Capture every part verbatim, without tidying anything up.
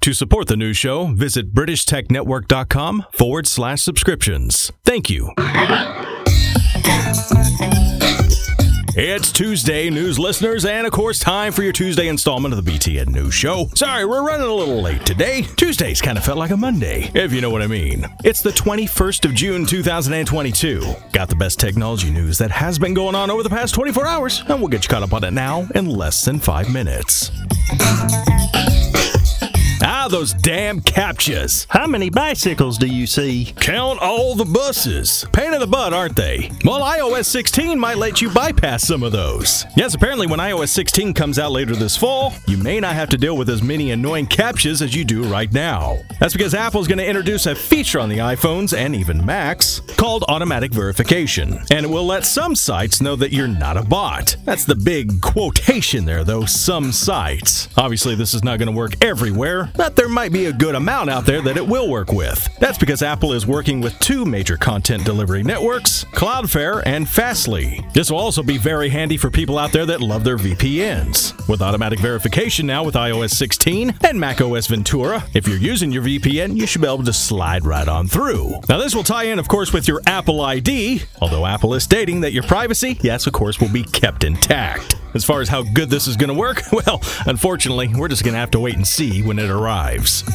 To support the news show, visit BritishTechNetwork.com forward slash subscriptions. Thank you. It's Tuesday, news listeners, and of course, time for your Tuesday installment of the B T N News Show. Sorry, we're running a little late today. Tuesdays kind of felt like a Monday, if you know what I mean. It's the twenty-first of June, two thousand twenty-two. Got the best technology news that has been going on over the past twenty-four hours, and we'll get you caught up on it now in less than five minutes. Ah, those damn CAPTCHAs. How many bicycles do you see? Count all the buses. Pain in the butt, aren't they? Well, i O S sixteen might let you bypass some of those. Yes, apparently when i O S sixteen comes out later this fall, you may not have to deal with as many annoying CAPTCHAs as you do right now. That's because Apple's going to introduce a feature on the iPhones and even Macs called automatic verification. And it will let some sites know that you're not a bot. That's the big quotation there, though, some sites. Obviously, this is not going to work everywhere, but there might be a good amount out there that it will work with. That's because Apple is working with two major content delivery networks, Cloudflare and Fastly. This will also be very handy for people out there that love their V P Ns. With automatic verification now with i O S sixteen and macOS Ventura, if you're using your V P N, you should be able to slide right on through. Now, this will tie in, of course, with your Apple I D, although Apple is stating that your privacy, yes, of course, will be kept intact. As far as how good this is going to work, well, unfortunately, we're just going to have to wait and see when it arrives.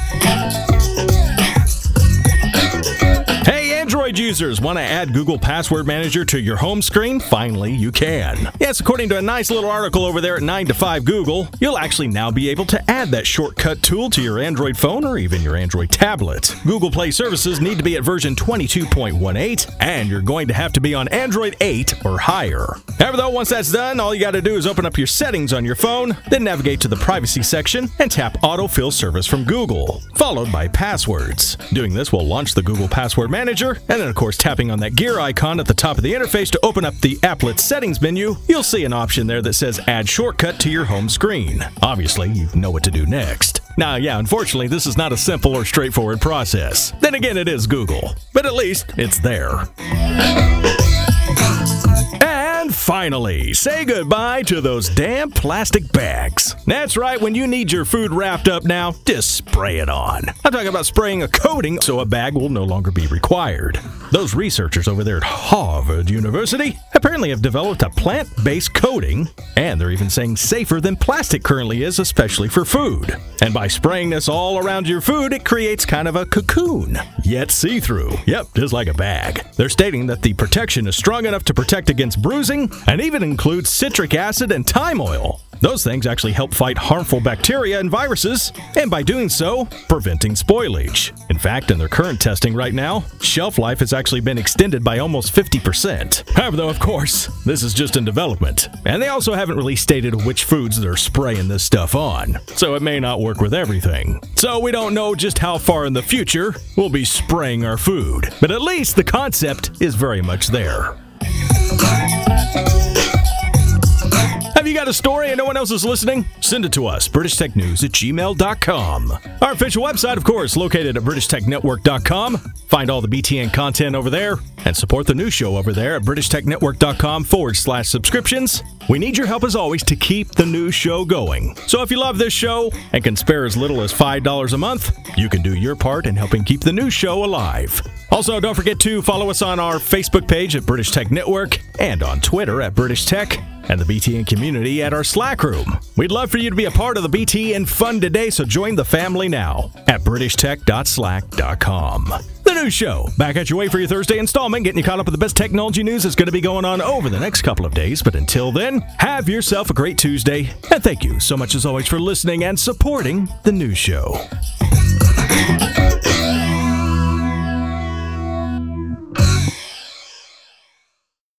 Android users want to add Google Password Manager to your home screen? Finally, you can. Yes, according to a nice little article over there at nine to five Google, you'll actually now be able to add that shortcut tool to your Android phone or even your Android tablet. Google Play services need to be at version twenty-two point eighteen, and you're going to have to be on Android eight or higher. However, though, once that's done, all you got to do is open up your settings on your phone, then navigate to the privacy section and tap Autofill Service from Google, followed by Passwords. Doing this will launch the Google Password Manager, and then, of course, tapping on that gear icon at the top of the interface to open up the applet settings menu, you'll see an option there that says Add Shortcut to your home screen. Obviously, you know what to do next. Now, yeah, unfortunately, this is not a simple or straightforward process. Then again, it is Google, but at least it's there. And finally, say goodbye to those damn plastic bags. That's right, when you need your food wrapped up now, just spray it on. I'm talking about spraying a coating so a bag will no longer be required. Those researchers over there at Harvard University apparently have developed a plant-based coating, and they're even saying safer than plastic currently is, especially for food. And by spraying this all around your food, it creates kind of a cocoon, yet see-through. Yep, just like a bag. They're stating that the protection is strong enough to protect against bruising, and even includes citric acid and thyme oil. Those things actually help fight harmful bacteria and viruses, and by doing so, preventing spoilage. In fact, in their current testing right now, shelf life has actually been extended by almost fifty percent. However, though, of course, this is just in development, and they also haven't really stated which foods they're spraying this stuff on, so it may not work with everything. So we don't know just how far in the future we'll be spraying our food, but at least the concept is very much there. Have you got a story and no one else is listening? Send it to us, british tech news at gmail dot com. Our official website, of course, located at british tech network dot com. Find all the B T N content over there and support the news show over there at british tech network dot com forward slash subscriptions. We need your help as always to keep the news show going. So if you love this show and can spare as little as five dollars a month, you can do your part in helping keep the news show alive. Also, don't forget to follow us on our Facebook page at British Tech Network and on Twitter at British Tech, and the B T N community at our Slack room. We'd love for you to be a part of the B T N fun today, so join the family now at british tech dot slack dot com. The news show, back at your way for your Thursday installment, getting you caught up with the best technology news that's going to be going on over the next couple of days. But until then, have yourself a great Tuesday, and thank you so much as always for listening and supporting the news show.